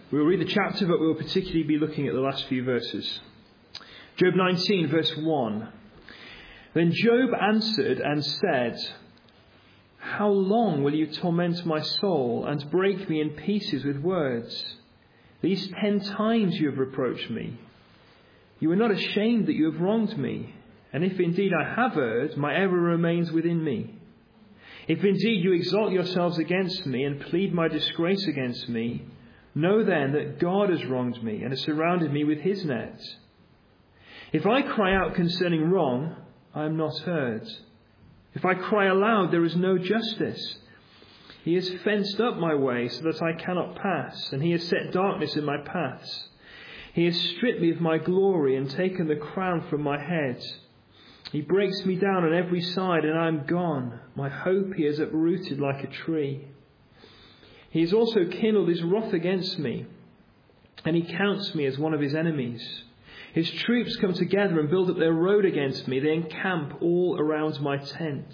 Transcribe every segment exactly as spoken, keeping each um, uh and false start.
We'll read the chapter, but we'll particularly be looking at the last few verses. Job nineteen, verse one. Then Job answered and said, "How long will you torment my soul and break me in pieces with words? These ten times you have reproached me. You are not ashamed that you have wronged me. And if indeed I have erred, my error remains within me. If indeed you exalt yourselves against me and plead my disgrace against me, know then that God has wronged me and has surrounded me with his net. If I cry out concerning wrong, I am not heard. If I cry aloud, there is no justice. He has fenced up my way so that I cannot pass, and he has set darkness in my paths. He has stripped me of my glory and taken the crown from my head. He breaks me down on every side, and I am gone. My hope he has uprooted like a tree. He has also kindled his wrath against me, and he counts me as one of his enemies. His troops come together and build up their road against me. They encamp all around my tent.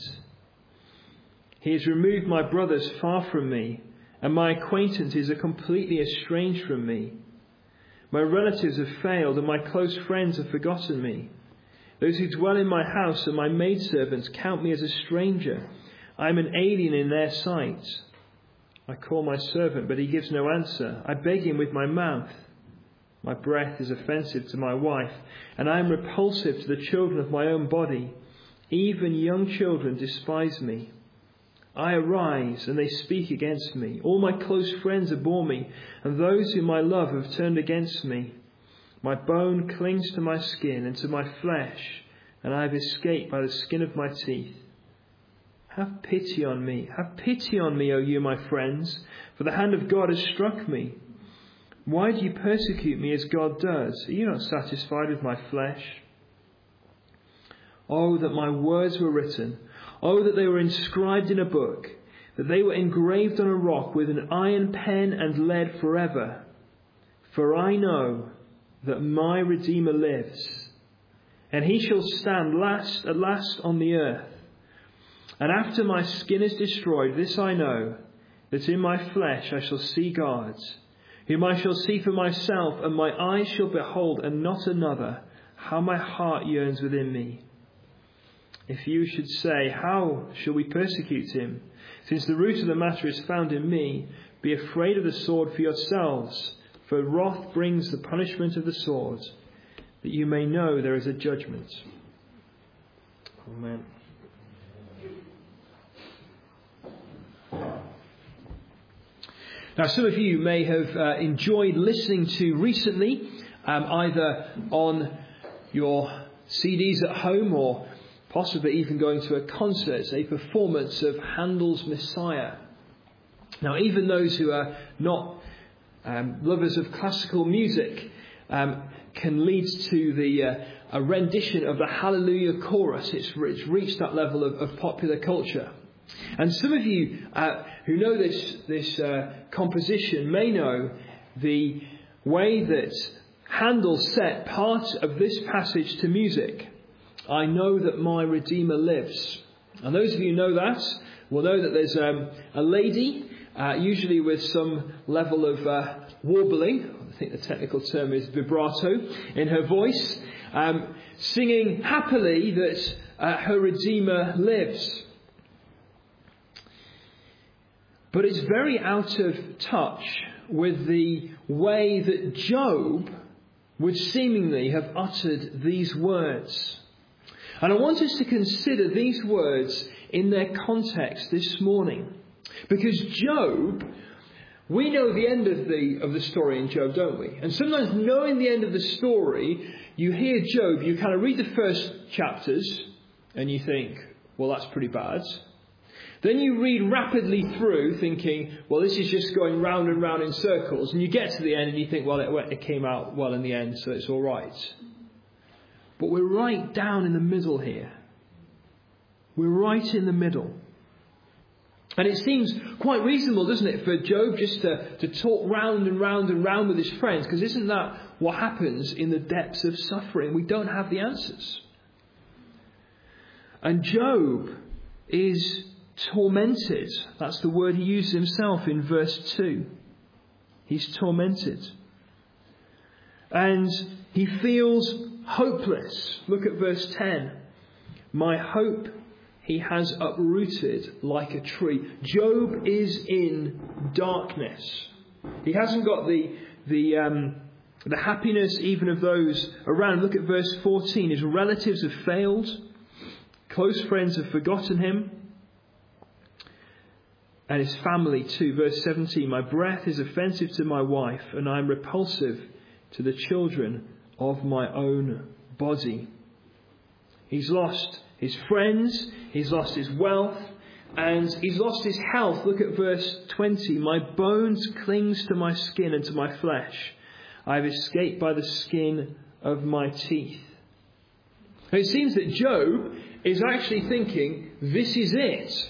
He has removed my brothers far from me, and my acquaintances are completely estranged from me. My relatives have failed, and my close friends have forgotten me. Those who dwell in my house and my maidservants count me as a stranger. I am an alien in their sight. I call my servant, but he gives no answer. I beg him with my mouth. My breath is offensive to my wife, and I am repulsive to the children of my own body. Even young children despise me. I arise, and they speak against me. All my close friends abhor me, and those whom I love have turned against me. My bone clings to my skin and to my flesh, and I have escaped by the skin of my teeth. Have pity on me, have pity on me, O you my friends, for the hand of God has struck me. Why do you persecute me as God does? Are you not satisfied with my flesh? Oh, that my words were written. Oh, that they were inscribed in a book, that they were engraved on a rock with an iron pen and lead forever. For I know that my Redeemer lives, and he shall stand last at last on the earth. And after my skin is destroyed, this I know, that in my flesh I shall see God, whom I shall see for myself, and my eyes shall behold, and not another. How my heart yearns within me. If you should say, how shall we persecute him? Since the root of the matter is found in me, be afraid of the sword for yourselves, for wrath brings the punishment of the sword, that you may know there is a judgment. Amen. Now, some of you may have uh, enjoyed listening to recently, um, either on your C Ds at home or possibly even going to a concert, a performance of Handel's Messiah. Now, even those who are not um, lovers of classical music um, can lead to the uh, a rendition of the Hallelujah chorus. It's, it's reached that level of, of popular culture. And some of you uh, who know this, this uh, composition may know the way that Handel set part of this passage to music. I know that my Redeemer lives. And those of you who know that will know that there's um, a lady, uh, usually with some level of uh, warbling, I think the technical term is vibrato, in her voice, um, singing happily that uh, her Redeemer lives. But it's very out of touch with the way that Job would seemingly have uttered these words. And I want us to consider these words in their context this morning. Because Job, we know the end of the of the story in Job, don't we? And sometimes knowing the end of the story, you hear Job, you kind of read the first chapters and you think, well, that's pretty bad. Then you read rapidly through thinking, well, this is just going round and round in circles. And you get to the end and you think, well, it, it came out well in the end, so it's all right. But we're right down in the middle here. We're right in the middle. And it seems quite reasonable, doesn't it, for Job just to, to talk round and round and round with his friends, because isn't that what happens in the depths of suffering? We don't have the answers. And Job is tormented. That's the word he uses himself in verse two. He's tormented. And he feels hopeless. Look at verse ten. My hope he has uprooted like a tree. Job is in darkness. He hasn't got the the um, the happiness even of those around. Look at verse fourteen. His relatives have failed. Close friends have forgotten him. And his family too. Verse seventeen. My breath is offensive to my wife, and I am repulsive to the children of my own body. He's lost his friends, he's lost his wealth, and he's lost his health. Look at verse twenty. My bones clings to my skin and to my flesh. I have escaped by the skin of my teeth. Now it seems that Job is actually thinking, this is it.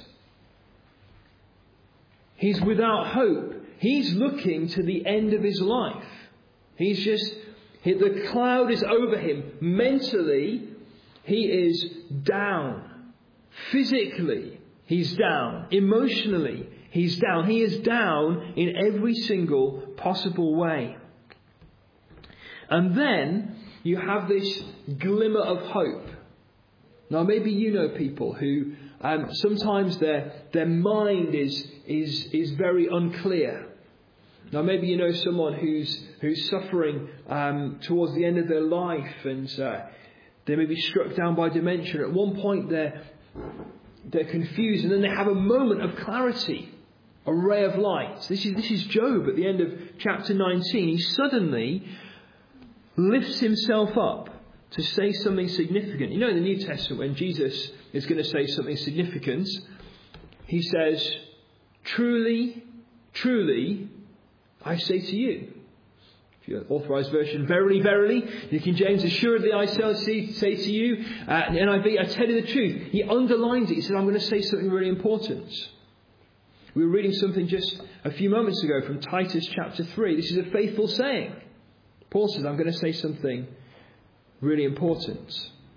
He's without hope. He's looking to the end of his life. He's just, the cloud is over him. Mentally, he is down. Physically, he's down. Emotionally, he's down. He is down in every single possible way. And then you have this glimmer of hope. Now, maybe you know people who um, sometimes their their mind is is is very unclear. Now, maybe you know someone who's who's suffering um, towards the end of their life, and uh, they may be struck down by dementia. At one point, they're they're confused, and then they have a moment of clarity, a ray of light. This is this is Job at the end of chapter nineteen. He suddenly lifts himself up to say something significant. You know, in the New Testament, when Jesus is going to say something significant, he says, "Truly, truly, I say to you." If you're authorized version, verily, verily. New King James, assuredly I say, say to you. Uh, and N I V, I tell you the truth. He underlines it. He said, I'm going to say something really important. We were reading something just a few moments ago from Titus chapter three. This is a faithful saying. Paul says, I'm going to say something really important.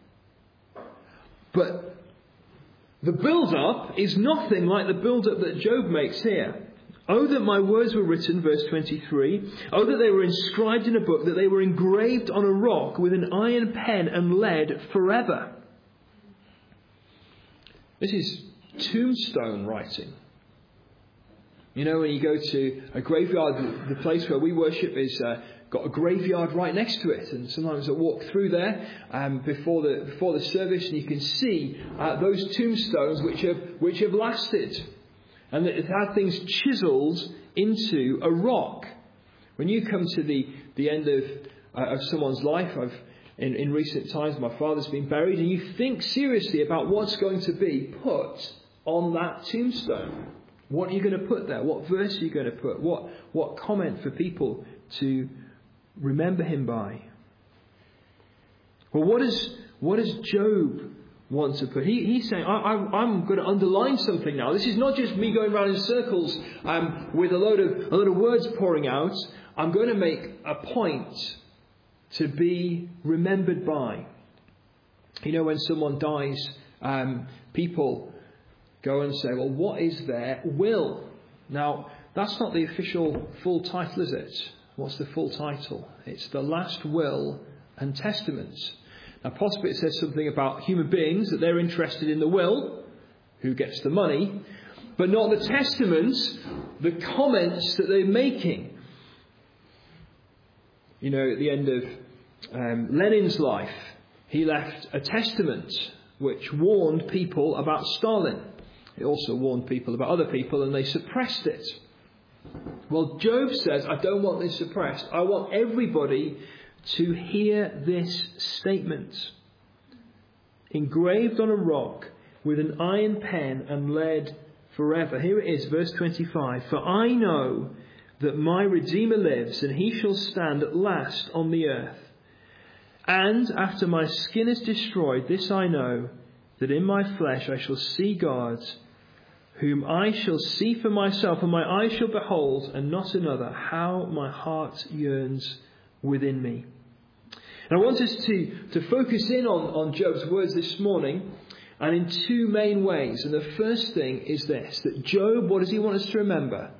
But the build-up is nothing like the build-up that Job makes here. Oh, that my words were written, verse twenty-three. Oh, that they were inscribed in a book, that they were engraved on a rock with an iron pen and lead forever. This is tombstone writing. You know, when you go to a graveyard, the place where we worship is uh, got a graveyard right next to it, and sometimes I walk through there um, before the before the service, and you can see uh, those tombstones which have which have lasted. And it had things chiselled into a rock. When you come to the, the end of uh, of someone's life, I've in, in recent times, my father's been buried, and you think seriously about what's going to be put on that tombstone. What are you going to put there? What verse are you going to put? What what comment for people to remember him by? Well, what is what does Job want to put? He, he's saying, I, I, I'm going to underline something now. This is not just me going around in circles um, with a load of a load of words pouring out. I'm going to make a point to be remembered by. You know, when someone dies, um, people go and say, well, what is their will? Now, that's not the official full title, is it? What's the full title? It's the last will and testament. Now, possibly it says something about human beings, that they're interested in the will, who gets the money, but not the testaments, the comments that they're making. You know, at the end of um, Lenin's life, he left a testament which warned people about Stalin. It also warned people about other people, and they suppressed it. Well, Job says, I don't want this suppressed. I want everybody to hear this statement. Engraved on a rock with an iron pen and lead forever. Here it is, verse twenty-five. For I know that my Redeemer lives, and he shall stand at last on the earth. And after my skin is destroyed, this I know, that in my flesh I shall see God, whom I shall see for myself, and my eyes shall behold, and not another. How my heart yearns within me. And I want us to, to focus in on, on Job's words this morning, and in two main ways. And the first thing is this, that Job, what does he want us to remember?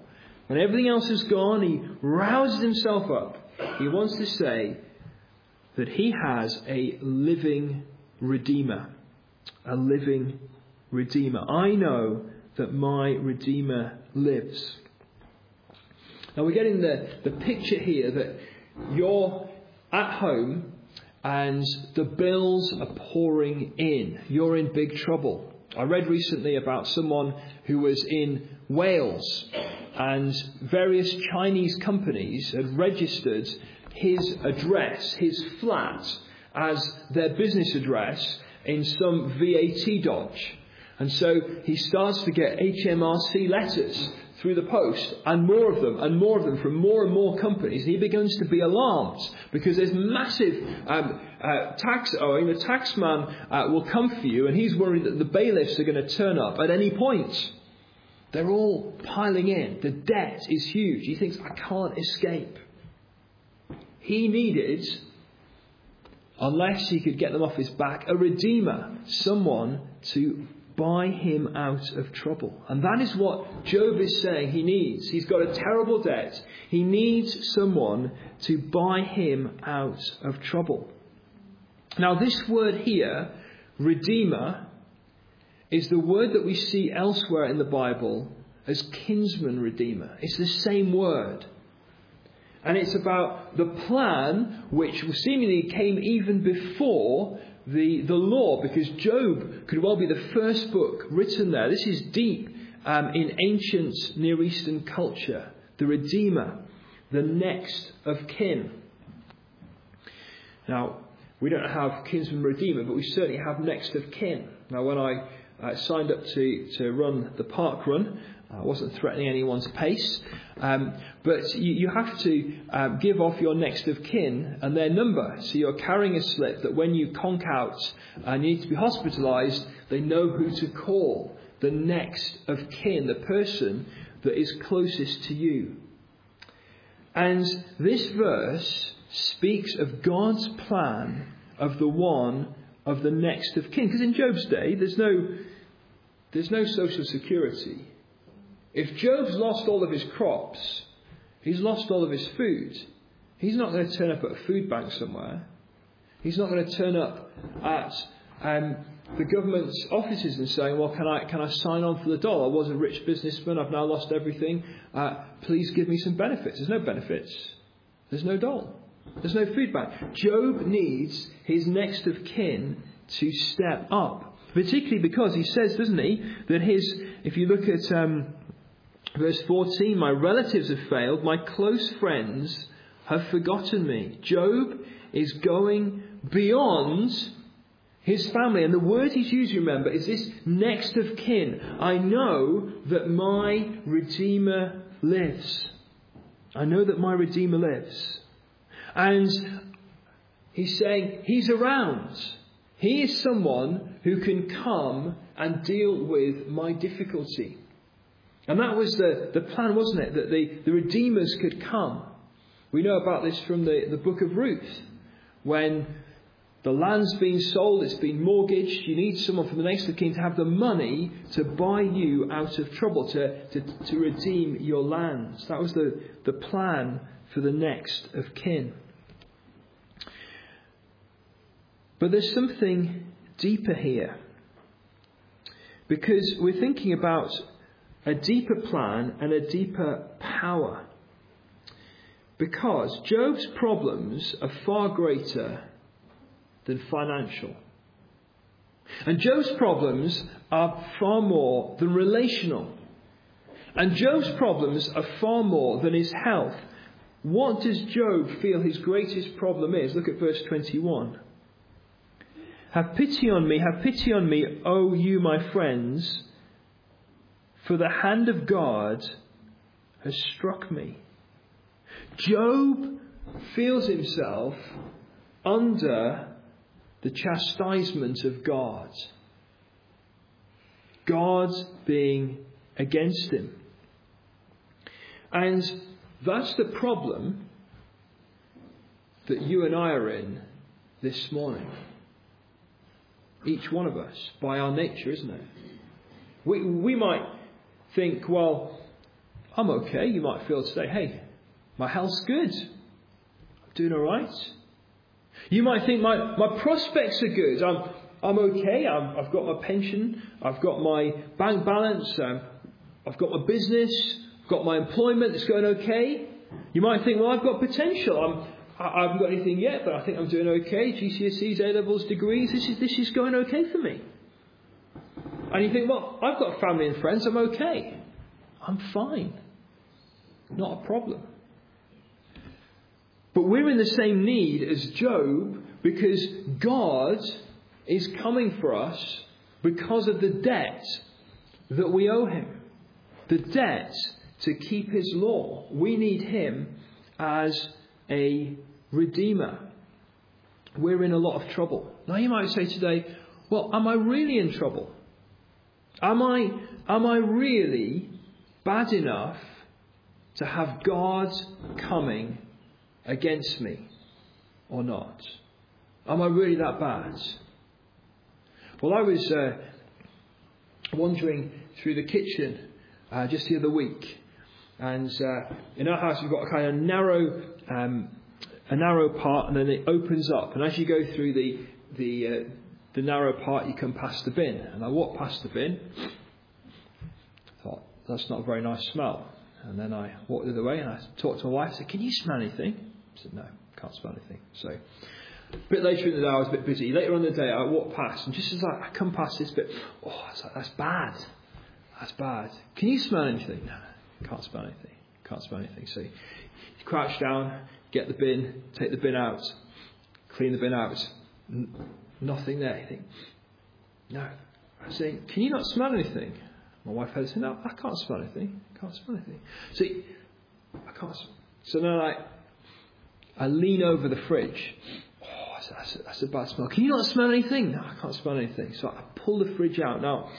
When everything else is gone, he rouses himself up. He wants to say that he has a living Redeemer. A living Redeemer. I know that my Redeemer lives. Now we're getting the, the picture here that you're at home and the bills are pouring in. You're in big trouble. I read recently about someone who was in Wales, and various Chinese companies had registered his address, his flat, as their business address in some V A T dodge. And so he starts to get H M R C letters through the post, and more of them, and more of them from more and more companies. And he begins to be alarmed because there's massive um, uh, tax owing. The taxman uh, will come for you, and he's worried that the bailiffs are going to turn up at any point. They're all piling in. The debt is huge. He thinks, I can't escape. He needed, unless he could get them off his back, a redeemer, someone to buy him out of trouble. And that is what Job is saying he needs. He's got a terrible debt. He needs someone to buy him out of trouble. Now this word here, redeemer, is the word that we see elsewhere in the Bible as kinsman redeemer. It's the same word. And it's about the plan which seemingly came even before the, the law, because Job could well be the first book written there. This is deep um, in ancient Near Eastern culture. The Redeemer, the next of kin. Now, we don't have kinsman redeemer, but we certainly have next of kin. Now, when I uh, signed up to, to run the park run, I wasn't threatening anyone's pace, um, but you, you have to um, give off your next of kin and their number. So you're carrying a slip that when you conk out and you need to be hospitalised, they know who to call. The next of kin, the person that is closest to you. And this verse speaks of God's plan of the one of the next of kin. Because in Job's day, there's no, there's no social security. If Job's lost all of his crops, he's lost all of his food, he's not going to turn up at a food bank somewhere. He's not going to turn up at um, the government's offices and saying, well, can I can I sign on for the dole? I was a rich businessman, I've now lost everything. Uh, please give me some benefits. There's no benefits. There's no dole. There's no food bank. Job needs his next of kin to step up. Particularly because he says, doesn't he, that his, if you look at um, verse fourteen, my relatives have failed, my close friends have forgotten me. Job is going beyond his family. And the word he's used, remember, is this next of kin. I know that my Redeemer lives. I know that my Redeemer lives. And he's saying he's around. He is someone who can come and deal with my difficulty. And that was the, the plan, wasn't it? That the, the Redeemers could come. We know about this from the, the book of Ruth. When the land's been sold, it's been mortgaged, you need someone from the next of kin to have the money to buy you out of trouble, to, to, to redeem your lands. That was the, the plan for the next of kin. But there's something deeper here. Because we're thinking about a deeper plan and a deeper power. Because Job's problems are far greater than financial. And Job's problems are far more than relational. And Job's problems are far more than his health. What does Job feel his greatest problem is? Look at verse twenty-one. Have pity on me, have pity on me, O you my friends, for the hand of God has struck me. Job feels himself under the chastisement of God. God being against him. And that's the problem that you and I are in this morning. Each one of us, by our nature, isn't it? We, we might think, well, I'm okay. You might feel today, hey, my health's good. I'm doing all right. You might think my, my prospects are good. I'm I'm okay. I'm, I've got my pension. I've got my bank balance. Um, I've got my business. I've got my employment. It's going okay. You might think, well, I've got potential. I'm, I haven't got anything yet, but I think I'm doing okay. G C S Es, A-levels, degrees. This is this is going okay for me. And you think, well, I've got family and friends. I'm okay. I'm fine. Not a problem. But we're in the same need as Job because God is coming for us because of the debt that we owe him. The debt to keep his law. We need him as a redeemer. We're in a lot of trouble. Now you might say today, well, am I really in trouble? Am I, am I really bad enough to have God coming against me or not? Am I really that bad? Well, I was uh, wandering through the kitchen uh, just the other week, and uh, in our house we've got a kind of narrow, um, a narrow part, and then it opens up. And as you go through the the uh, the narrow part, you come past the bin. And I walked past the bin. Thought that's not a very nice smell. And then I walked the other way, and I talked to my wife. I said, "Can you smell anything?" I said, "No, can't smell anything." So a bit later in the day, I was a bit busy. Later on in the day, I walked past, and just as I, I come past this bit, oh, I was like, that's bad. That's bad. Can you smell anything? No, can't smell anything. Can't smell anything. So you crouch down, get the bin, take the bin out, clean the bin out. N- nothing there. You think, no. I'm saying, can you not smell anything? My wife had to say, no, I can't smell anything. I can't smell anything. See, I can't. So then I, I lean over the fridge. That's a, that's a bad smell. Can you not smell anything? No, I can't smell anything. So I pull the fridge out. Now,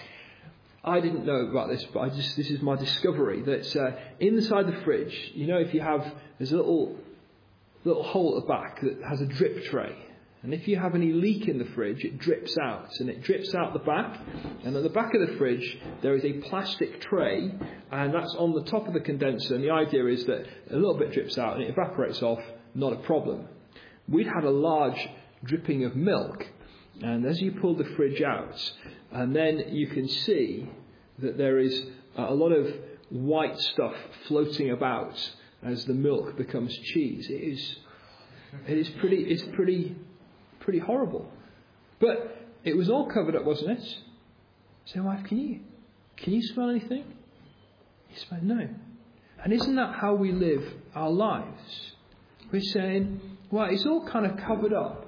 I didn't know about this, but I just this is my discovery that uh, inside the fridge, you know, if you have there's a little little hole at the back that has a drip tray, and if you have any leak in the fridge, it drips out, and it drips out the back. And at the back of the fridge, there is a plastic tray, and that's on the top of the condenser. And the idea is that a little bit drips out and it evaporates off, not a problem. We'd had a large dripping of milk, and as you pull the fridge out, and then you can see that there is a lot of white stuff floating about as the milk becomes cheese. It is, it is pretty, it's pretty, pretty horrible. But it was all covered up, wasn't it? So, wife, can you, can you smell anything? He said, no. And isn't that how we live our lives? We're saying, well, it's all kind of covered up.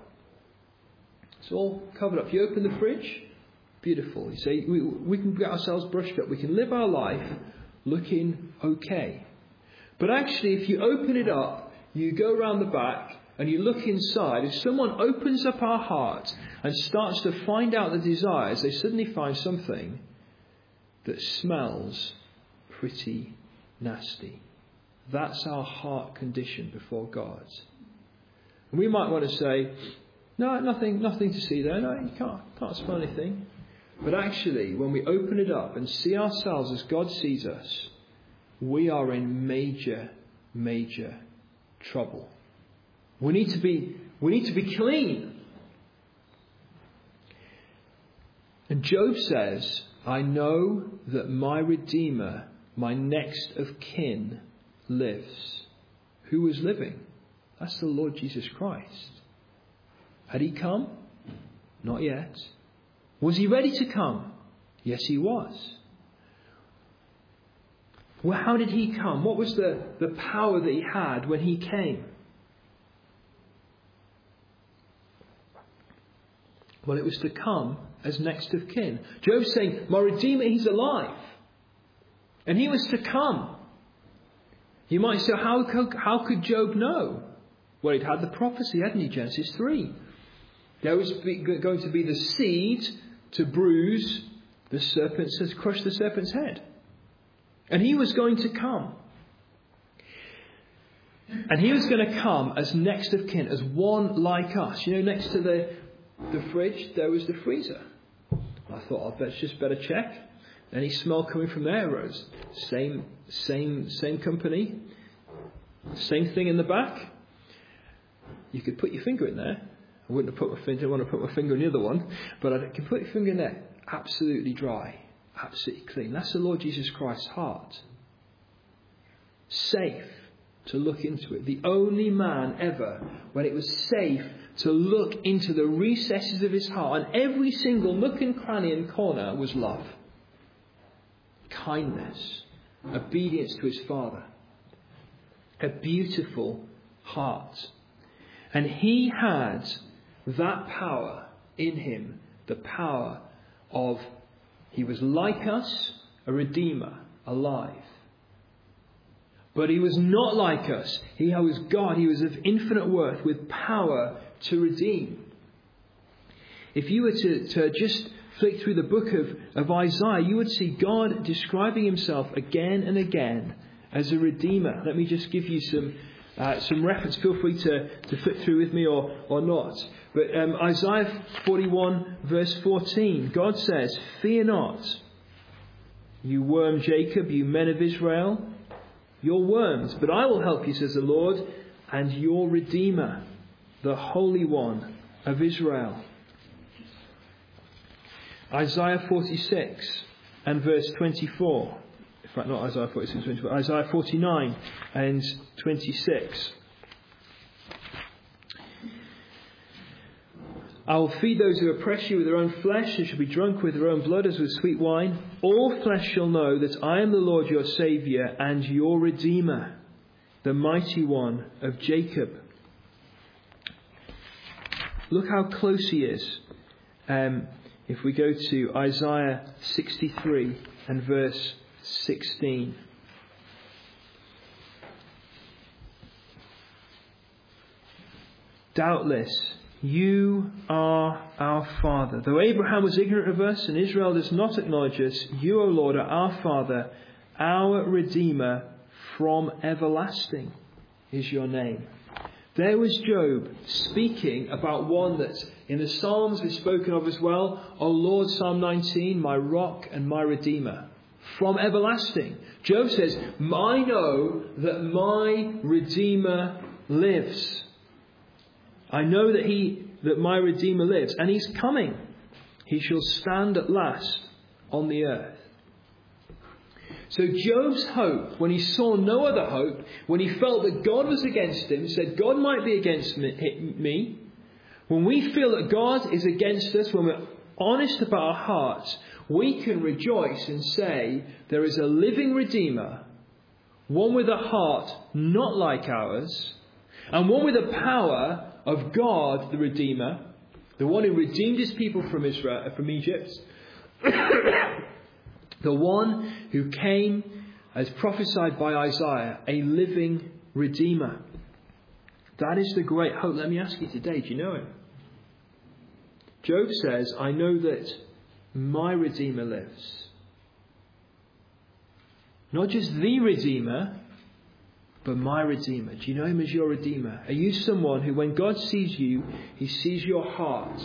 It's all covered up. You open the fridge, beautiful. You say, we, we can get ourselves brushed up. We can live our life looking okay. But actually, if you open it up, you go around the back and you look inside. If someone opens up our heart and starts to find out the desires, they suddenly find something that smells pretty nasty. That's our heart condition before God. And we might want to say, no, nothing nothing to see there. No, you can't, can't smell anything. But actually, when we open it up and see ourselves as God sees us, we are in major, major trouble. We need to be, we need to be clean. And Job says, I know that my Redeemer, my next of kin, lives. Who was living? That's the Lord Jesus Christ. Had he come? Not yet. Was he ready to come? Yes, he was. Well, how did he come? What was the, the power that he had when he came? Well, it was to come as next of kin. Job's saying, my Redeemer, he's alive. And he was to come. You might say, how, how could Job know? Well, he'd had the prophecy, hadn't he? Genesis three. There was going to be the seed to bruise the serpent's, to crush the serpent's head. And he was going to come. And he was going to come as next of kin, as one like us. You know, next to the, the fridge, there was the freezer. I thought, I'd just better check. Any smell coming from there arose? Same, same, same company. Same thing in the back. You could put your finger in there. I wouldn't have put my finger. I want to put my finger in the other one, but I can put your finger in there. Absolutely dry, absolutely clean. That's the Lord Jesus Christ's heart. Safe to look into it. The only man ever when it was safe to look into the recesses of his heart, and every single nook and cranny and corner was love, kindness, obedience to his Father. A beautiful heart. And he had that power in him, the power of, he was like us, a redeemer, alive. But he was not like us. He was God. He was of infinite worth with power to redeem. If you were to, to just flick through the book of, of Isaiah, you would see God describing himself again and again as a redeemer. Let me just give you some uh, some reference. Feel free to, to flick through with me or, or not. But um, Isaiah forty-one verse fourteen, God says, "Fear not, you worm Jacob, you men of Israel. You're worms, but I will help you, says the Lord, and your Redeemer, the Holy One of Israel." Isaiah forty-six and verse twenty-four. In fact, not Isaiah forty-six, twenty-four. Isaiah forty-nine and twenty-six. "I will feed those who oppress you with their own flesh, and shall be drunk with their own blood as with sweet wine. All flesh shall know that I am the Lord your Saviour and your Redeemer, the mighty one of Jacob." Look how close he is. Um, if we go to Isaiah sixty-three and verse sixteen. "Doubtless you are our Father. Though Abraham was ignorant of us and Israel does not acknowledge us, you, O Lord, are our Father, our Redeemer from everlasting is your name." There was Job speaking about one that in the Psalms is spoken of as well. "O Lord," Psalm nineteen, "my rock and my Redeemer from everlasting." Job says, "I know that my Redeemer lives. I know that he, that my Redeemer lives, and he's coming. He shall stand at last on the earth." So Job's hope, when he saw no other hope, when he felt that God was against him, said, God might be against me. When we feel that God is against us, when we're honest about our hearts, we can rejoice and say, there is a living Redeemer, one with a heart not like ours, and one with the power of God, the Redeemer, the one who redeemed his people from Israel, from Egypt, the one who came, as prophesied by Isaiah, a living Redeemer. That is the great hope. Let me ask you today, do you know him? Job says, I know that my Redeemer lives. Not just the Redeemer, but my Redeemer. Do you know him as your Redeemer? Are you someone who, when God sees you, he sees your heart,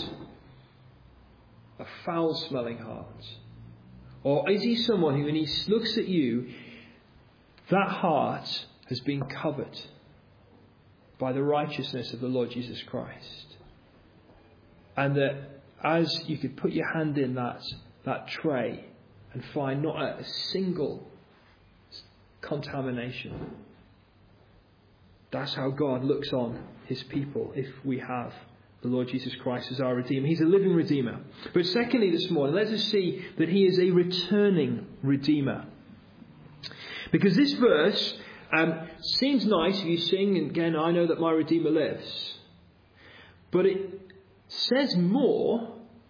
a foul-smelling heart? Or is he someone who, when he looks at you, that heart has been covered by the righteousness of the Lord Jesus Christ? And that as you could put your hand in that, that tray and find not a single contamination. That's how God looks on his people if we have the Lord Jesus Christ as our Redeemer. He's a living Redeemer. But secondly this morning, let us see that he is a returning Redeemer. Because this verse um, seems nice if you sing, and again, I know that my Redeemer lives. But it says more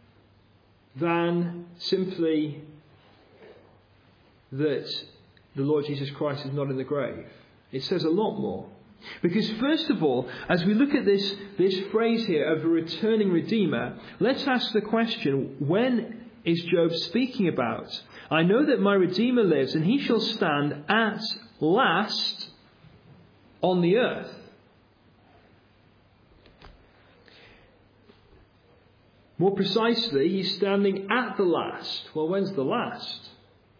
than simply that the Lord Jesus Christ is not in the grave. It says a lot more. Because first of all, as we look at this, this phrase here of a returning Redeemer, let's ask the question, when is Job speaking about? I know that my Redeemer lives, and he shall stand at last on the earth. More precisely, he's standing at the last. Well, when's the last?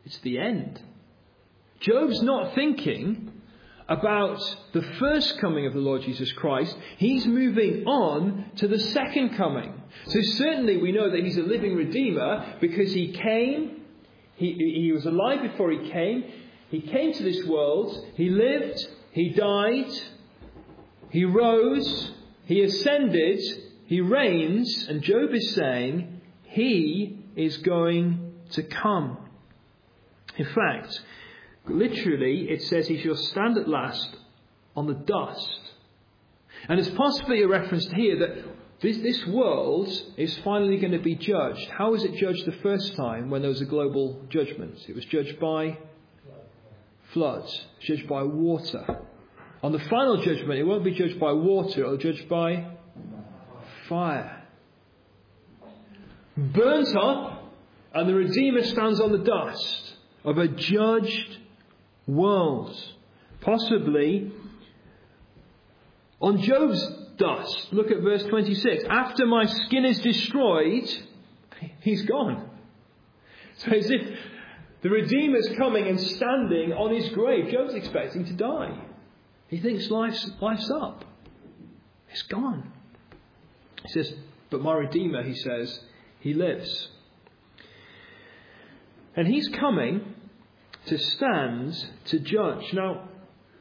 It's the end. Job's not thinking about the first coming of the Lord Jesus Christ. He's moving on to the second coming. So certainly we know that he's a living Redeemer because he came, he, he was alive before he came, he came to this world, he lived, he died, he rose, he ascended, he reigns, and Job is saying he is going to come. In fact, literally, it says he shall stand at last on the dust. And it's possibly a reference here that this, this world is finally going to be judged. How was it judged the first time when there was a global judgment? It was judged by floods, judged by water. On the final judgment, it won't be judged by water, it will be judged by fire. Burnt up, and the Redeemer stands on the dust of a judged world. Possibly on Job's dust. Look at verse twenty-six. After my skin is destroyed, he's gone. So as if the Redeemer's coming and standing on his grave. Job's expecting to die. He thinks life's, life's up. It's gone. He says, but my Redeemer, he says, he lives. And he's coming to stand to judge. Now,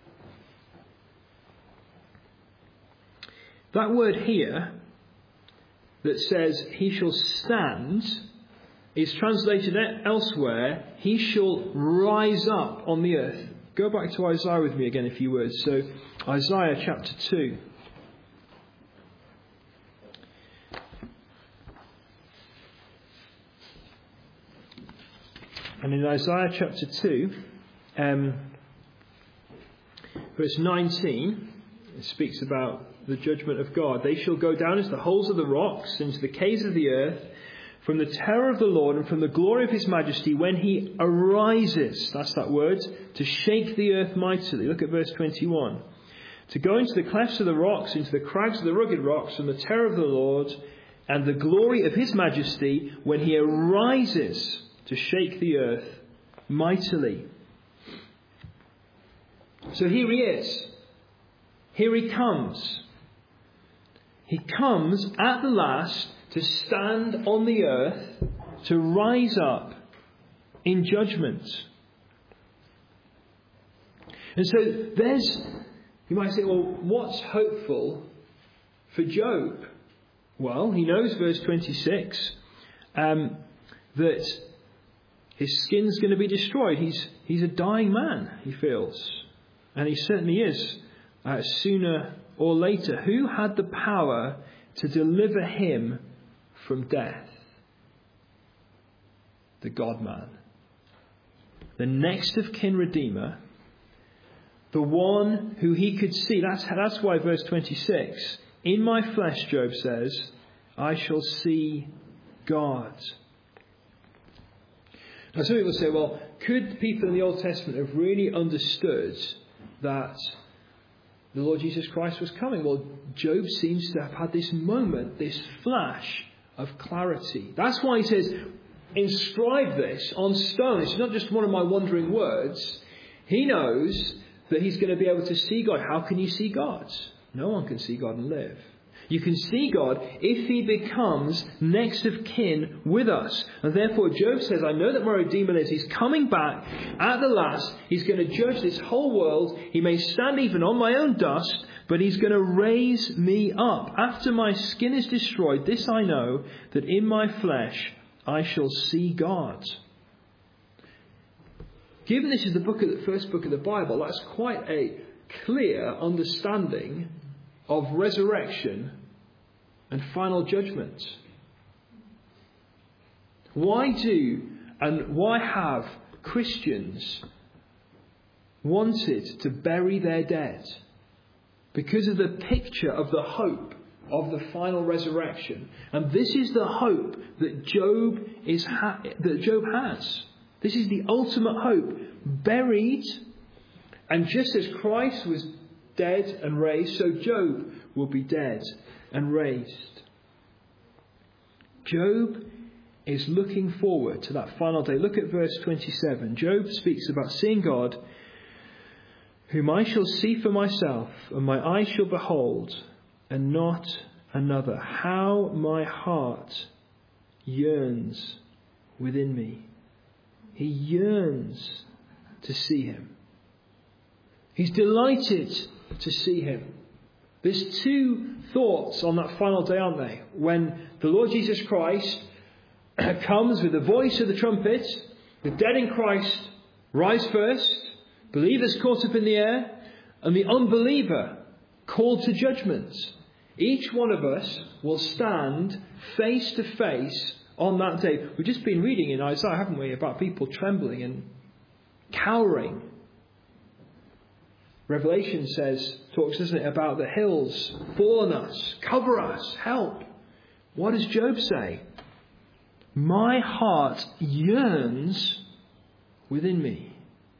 that word here that says he shall stand is translated elsewhere, he shall rise up on the earth. Go back to Isaiah with me again a few words. So, Isaiah chapter two. And in Isaiah chapter two, um, verse nineteen, it speaks about the judgment of God. They shall go down into the holes of the rocks, into the caves of the earth, from the terror of the Lord and from the glory of his majesty when he arises. That's that word, to shake the earth mightily. Look at verse twenty-one. To go into the clefts of the rocks, into the crags of the rugged rocks, from the terror of the Lord and the glory of his majesty when he arises to shake the earth mightily. So here he is. Here he comes. He comes at the last to stand on the earth, to rise up in judgment. And so there's, you might say, well, what's hopeful for Job? Well, he knows, verse twenty-six, um, that his skin's going to be destroyed. He's he's a dying man, he feels. And he certainly is, uh, sooner or later. Who had the power to deliver him from death? The God-man. The next of kin Redeemer. The one who he could see. That's, that's why verse twenty-six, in my flesh, Job says, I shall see God. Now some people say, well, could people in the Old Testament have really understood that the Lord Jesus Christ was coming? Well, Job seems to have had this moment, this flash of clarity. That's why he says, inscribe this on stone. It's not just one of my wandering words. He knows that he's going to be able to see God. How can you see God? No one can see God and live. You can see God if he becomes next of kin with us. And therefore Job says, I know that my Redeemer lives. He's coming back at the last. He's going to judge this whole world. He may stand even on my own dust, but he's going to raise me up. After my skin is destroyed, this I know, that in my flesh I shall see God. Given this is the book of the first book of the Bible, that's quite a clear understanding of resurrection and final judgment. Why do and why have Christians wanted to bury their dead? Because of the picture of the hope of the final resurrection. And this is the hope that Job is ha- that Job has. This is the ultimate hope. Buried, and just as Christ was dead and raised, so Job will be dead and raised. Job is looking forward to that final day. Look at verse twenty-seven. Job speaks about seeing God, whom I shall see for myself, and my eyes shall behold, and not another. How my heart yearns within me. He yearns to see him. He's delighted to see him. There's two thoughts on that final day, aren't they? When the Lord Jesus Christ comes with the voice of the trumpet, the dead in Christ rise first, believers caught up in the air, and the unbeliever called to judgment. Each one of us will stand face to face on that day. We've just been reading in Isaiah, haven't we, about people trembling and cowering. Revelation says, talks, doesn't it, about the hills fall on us, cover us, help. What does Job say? My heart yearns within me.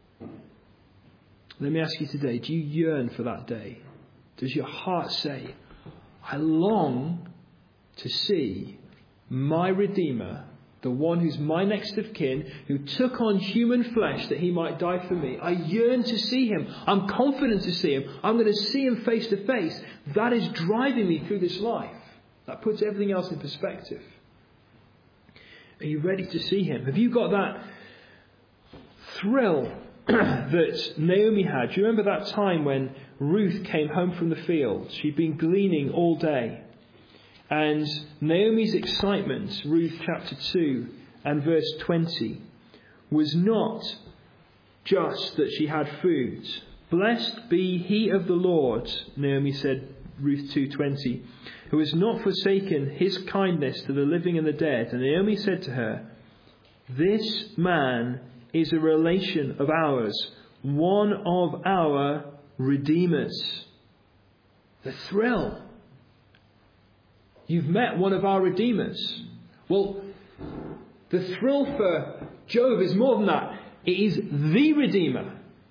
Let me ask you today, do you yearn for that day? Does your heart say, I long to see my Redeemer, the one who's my next of kin, who took on human flesh that he might die for me. I yearn to see him. I'm confident to see him. I'm going to see him face to face. That is driving me through this life. That puts everything else in perspective. Are you ready to see him? Have you got that thrill that Naomi had? Do you remember that time when Ruth came home from the field? She'd been gleaning all day. And Naomi's excitement, Ruth chapter two and verse twenty, was not just that she had food. Blessed be he of the Lord, Naomi said, Ruth two twenty, who has not forsaken his kindness to the living and the dead. And Naomi said to her, this man is a relation of ours, one of our redeemers. The thrill. You've met one of our redeemers. Well, the thrill for Job is more than that. It is the Redeemer.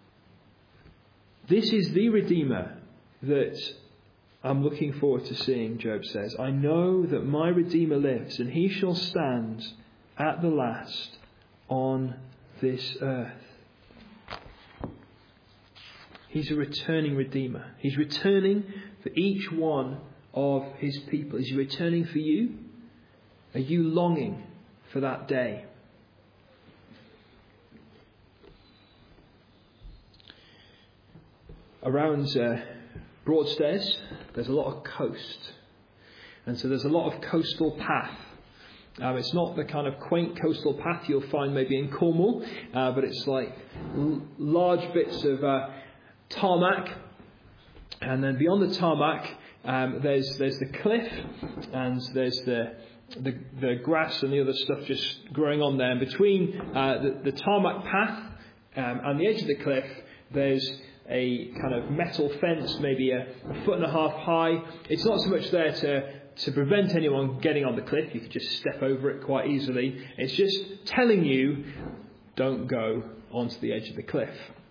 This is the Redeemer that I'm looking forward to seeing, Job says. I know that my Redeemer lives, and he shall stand at the last on this earth. He's a returning Redeemer. He's returning for each one of his people. Is he returning for you? Are you longing for that day? Around uh, Broadstairs, there's a lot of coast. And so there's a lot of coastal path. Um, it's not the kind of quaint coastal path you'll find maybe in Cornwall, uh, but it's like l- large bits of uh, tarmac. And then beyond the tarmac, Um, there's there's the cliff, and there's the, the the grass and the other stuff just growing on there. And between uh, the, the tarmac path um, and the edge of the cliff, there's a kind of metal fence, maybe a, a foot and a half high. It's not so much there to to prevent anyone getting on the cliff. You could just step over it quite easily. It's just telling you, don't go onto the edge of the cliff.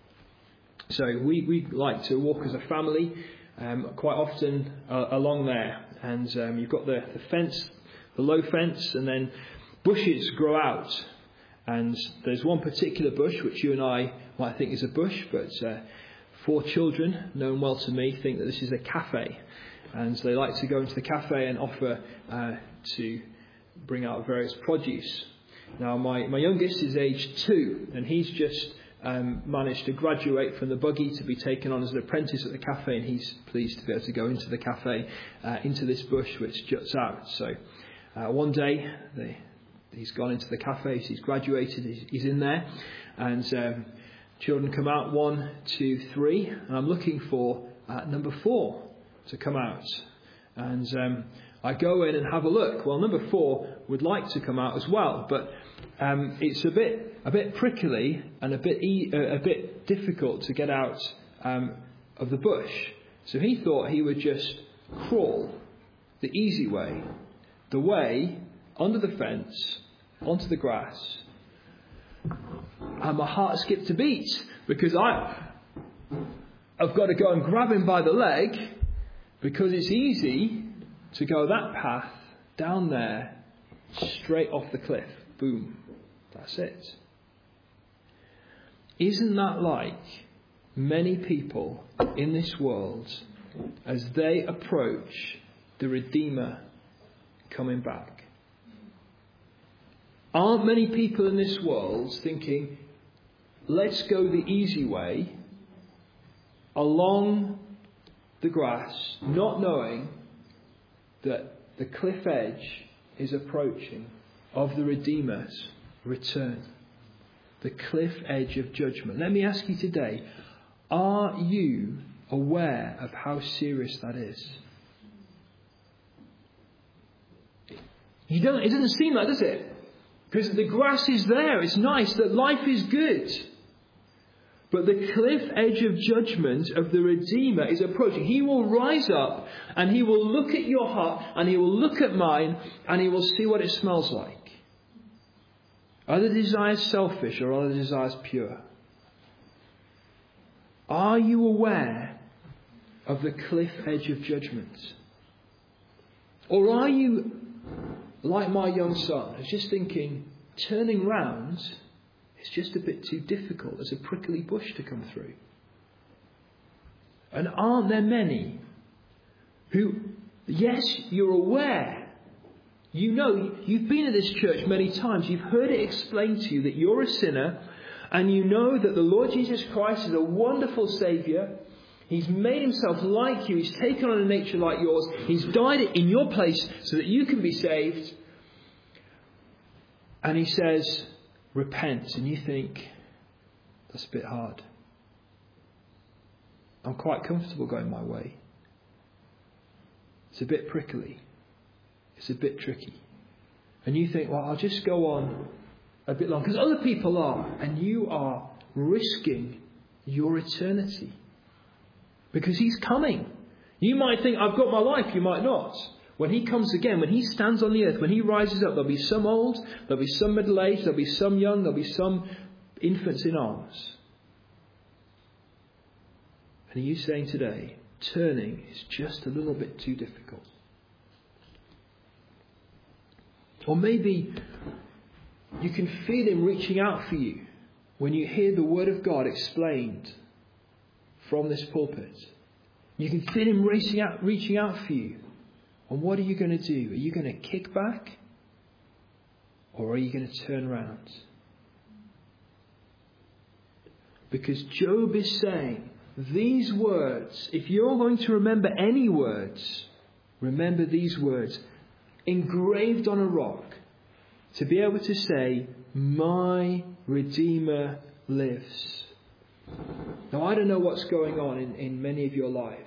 So we, we like to walk as a family um, quite often uh, along there. And um, you've got the, the fence, the low fence, and then bushes grow out. And there's one particular bush which you and I might think is a bush, but uh, four children, known well to me, think that this is a cafe. And they like to go into the cafe and offer uh, to bring out various produce. Now, my, my youngest is aged two, and he's just um, managed to graduate from the buggy to be taken on as an apprentice at the cafe, and he's pleased to be able to go into the cafe, uh, into this bush which juts out. So uh, one day, they, he's gone into the cafe, he's graduated, he's, he's in there, and um, children come out, one, two, three, and I'm looking for uh, number four to come out. And um, I go in and have a look. Well, number four would like to come out as well, but um, it's a bit a bit prickly and a bit e- uh, a bit difficult to get out um, of the bush. So he thought he would just crawl the easy way, the way under the fence, onto the grass. And my heart skipped a beat because I I've got to go and grab him by the leg, because it's easy to go that path down there straight off the cliff. Boom. That's it. Isn't that like many people in this world as they approach the Redeemer coming back? Aren't many people in this world thinking, let's go the easy way along the grass, not knowing that the cliff edge is approaching of the Redeemer's return? The cliff edge of judgment. Let me ask you today, are you aware of how serious that is? You don't, it doesn't seem like, does it? Because the grass is there, it's nice, that life is good. But the cliff edge of judgment of the Redeemer is approaching. He will rise up and he will look at your heart and he will look at mine and he will see what it smells like. Are the desires selfish or are the desires pure? Are you aware of the cliff edge of judgment? Or are you like my young son, who's just thinking, turning round, it's just a bit too difficult. There's a prickly bush to come through. And aren't there many who, yes, you're aware, you know, you've been at this church many times, you've heard it explained to you that you're a sinner, and you know that the Lord Jesus Christ is a wonderful Saviour. He's made himself like you. He's taken on a nature like yours. He's died in your place so that you can be saved. And he says, repent. And you think, that's a bit hard. I'm quite comfortable going my way. It's a bit prickly. It's a bit tricky. And you think, well, I'll just go on a bit long. Because other people are. And you are risking your eternity. Because he's coming. You might think, I've got my life. You might not. When he comes again, when he stands on the earth, when he rises up, there'll be some old, there'll be some middle-aged, there'll be some young, there'll be some infants in arms. And are you saying today, turning is just a little bit too difficult? Or maybe you can feel him reaching out for you when you hear the word of God explained from this pulpit. You can feel him reaching out, reaching out for you. And what are you going to do? Are you going to kick back? Or are you going to turn around? Because Job is saying, these words, if you're going to remember any words, remember these words, engraved on a rock, to be able to say, my Redeemer lives. Now, I don't know what's going on in, in many of your lives.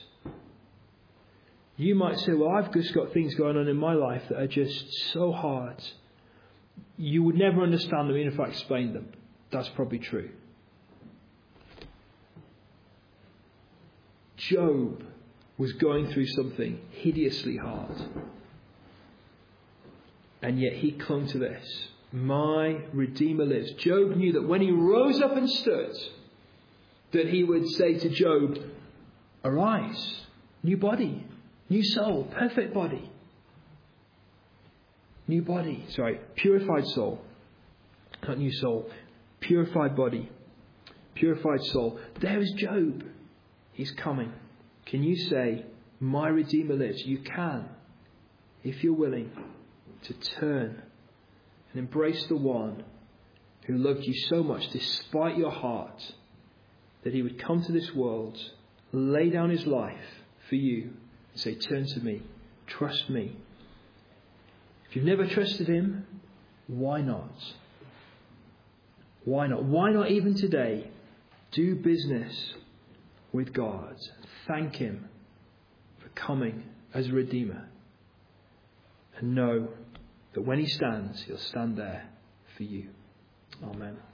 You might say, well, I've just got things going on in my life that are just so hard. You would never understand them even if I explained them. That's probably true. Job was going through something hideously hard. And yet he clung to this. My Redeemer lives. Job knew that when he rose up and stood, that he would say to Job, arise, new body, new soul, perfect body. New body, sorry, purified soul. Not new soul, purified body, purified soul. There is Job. He's coming. Can you say, my Redeemer lives? You can, if you're willing to turn and embrace the one who loved you so much despite your heart, that he would come to this world, lay down his life for you, and say, turn to me, trust me. If you've never trusted him, why not? Why not? Why not even today do business with God? Thank him for coming as a Redeemer. And know that when he stands, he'll stand there for you. Amen.